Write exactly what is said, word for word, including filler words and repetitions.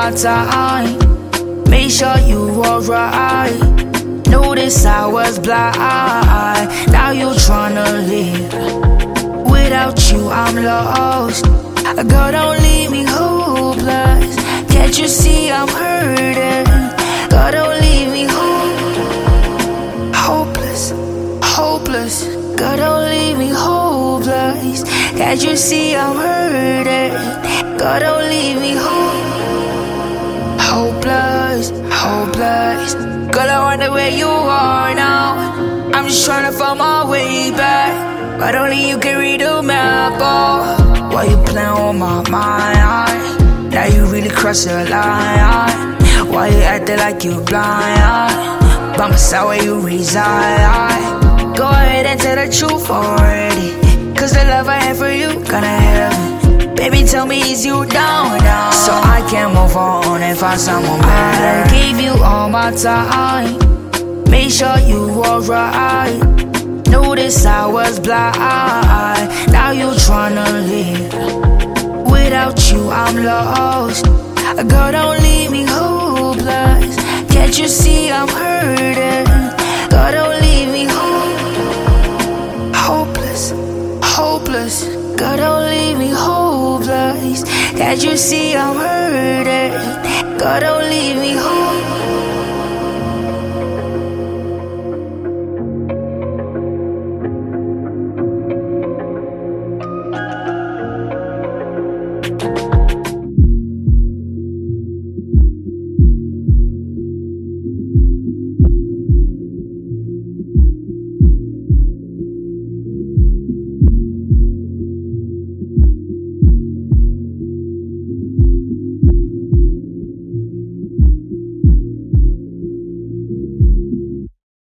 my time. Make sure you alright. Notice I was blind. Now you tryna leave. Without you I'm lost. Girl, don't leave me hopeless. Can't you see I'm hurting? Girl, don't leave me ho- hopeless, hopeless. Girl, don't leave me hopeless. Can't you see I'm hurting? Girl, don't leave me ho- hopeless, hopeless. Girl, I wonder where you are now. I'm just trying to find my way back, but only you can read the map. Oh, why you playing on my mind? Now you really cross the line. Why you acting like you blind? By my side where you reside. Go ahead and tell the truth already, cause the love I have for you gonna have me. Baby, tell me, is you down now? So I can move on and find someone better. I gave you all my time. Make sure you alright. Notice I was blind. Now you tryna leave. Without you I'm lost. Girl, don't leave me hopeless. Can't you see I'm hurting? Girl, don't leave me ho- hopeless, hopeless. Girl, don't leave me hopeless. Can't you see I'm hurting? Girl, don't leave me hopeless.